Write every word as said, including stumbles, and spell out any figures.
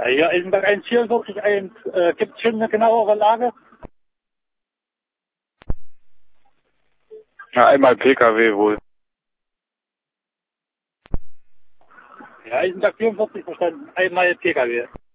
Ja, Eisenberg eins vierundvierzig eins, äh, gibt es schon eine genauere Lage? Ja, einmal P K W wohl. Ja, Eisenberg vierundvierzig verstanden, einmal P K W.